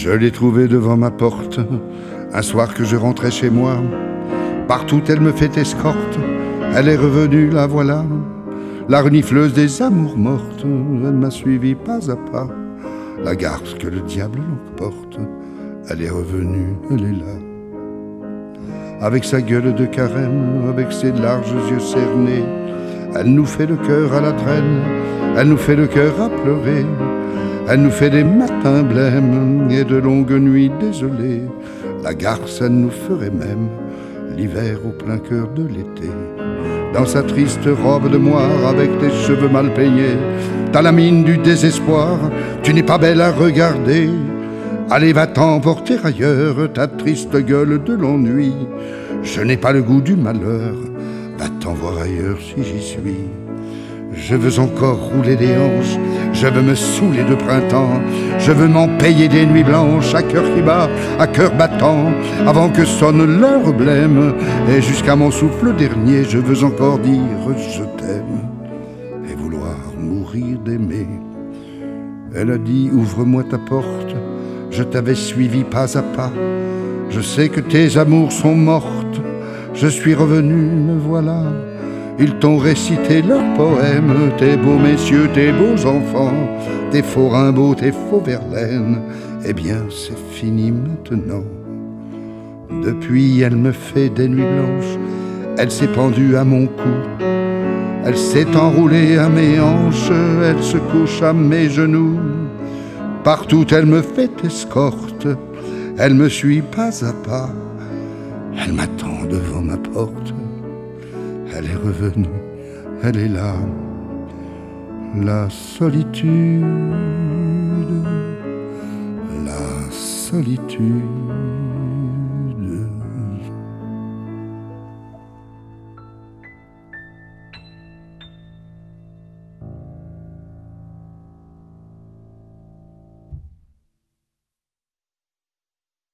Je l'ai trouvée devant ma porte, un soir que je rentrais chez moi. Partout elle me fait escorte, elle est revenue, la voilà. La renifleuse des amours mortes, elle m'a suivi pas à pas. La garce que le diable l'emporte, elle est revenue, elle est là. Avec sa gueule de carême, avec ses larges yeux cernés, elle nous fait le cœur à la traîne, elle nous fait le cœur à pleurer. Elle nous fait des matins blêmes et de longues nuits désolées. La garce, elle nous ferait même l'hiver au plein cœur de l'été. Dans sa triste robe de moire avec tes cheveux mal peignés, t'as la mine du désespoir, tu n'es pas belle à regarder. Allez, va-t'en porter ailleurs ta triste gueule de l'ennui. Je n'ai pas le goût du malheur, va-t'en voir ailleurs si j'y suis. Je veux encore rouler des hanches, je veux me saouler de printemps, je veux m'en payer des nuits blanches, à cœur qui bat, à cœur battant, avant que sonne l'heure blême, et jusqu'à mon souffle dernier, je veux encore dire je t'aime, et vouloir mourir d'aimer. Elle a dit ouvre-moi ta porte, je t'avais suivi pas à pas, je sais que tes amours sont mortes, je suis revenu, me voilà. Ils t'ont récité leurs poèmes, tes beaux messieurs, tes beaux enfants, tes faux Rimbaud, tes faux Verlaine. Eh bien, c'est fini maintenant. Depuis, elle me fait des nuits blanches, elle s'est pendue à mon cou, elle s'est enroulée à mes hanches, elle se couche à mes genoux. Partout, elle me fait escorte, elle me suit pas à pas, elle m'attend devant ma porte. Elle est revenue, elle est là, la solitude, la solitude.